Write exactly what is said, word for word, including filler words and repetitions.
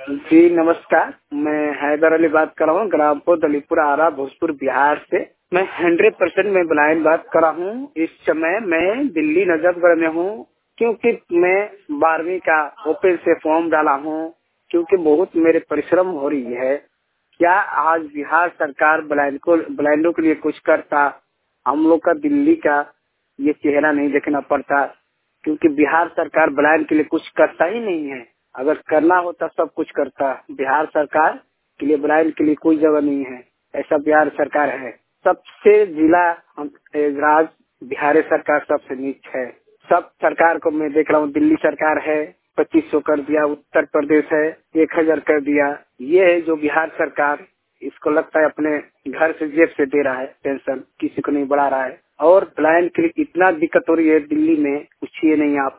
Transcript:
जी नमस्कार, मैं हैदर अली बात कर रहा हूँ, ग्रामपुर दलीपुर आरा भोजपुर बिहार से। मैं हंड्रेड परसेंट में ब्लाइंड बात कर रहा हूँ। इस समय मैं दिल्ली नजफगढ़ में हूँ, क्योंकि मैं बारहवीं का ओपन से फॉर्म डाला हूँ, क्योंकि बहुत मेरे परिश्रम हो रही है। क्या आज बिहार सरकार ब्लाइंड को ब्लाइंडों के लिए कुछ करता? हम लोग का दिल्ली का ये चेहरा नहीं देखना पड़ता, क्योंकि बिहार सरकार ब्लाइंड के लिए कुछ करता ही नहीं है। अगर करना होता सब कुछ करता। बिहार सरकार के लिए ब्लाइंड के लिए कोई जगह नहीं है, ऐसा बिहार सरकार है। सबसे जिला हम राज बिहार सरकार सबसे नीच है। सब सरकार को मैं देख रहा हूँ, दिल्ली सरकार है पच्चीस सौ कर दिया, उत्तर प्रदेश है एक हजार कर दिया। ये है जो बिहार सरकार, इसको लगता है अपने घर से जेब से दे रहा है पेंशन, किसी को नहीं बढ़ा रहा है। और ब्लाइंड के लिए इतना दिक्कत हो रही है दिल्ली में, पूछिए नहीं आप।